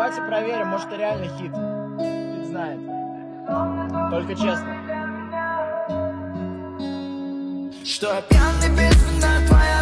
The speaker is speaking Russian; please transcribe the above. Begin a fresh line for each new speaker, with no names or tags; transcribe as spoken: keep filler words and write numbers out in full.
давайте проверим, может это реально хит. Хит знает. Только честно.
Что я пьяный, безумно твоя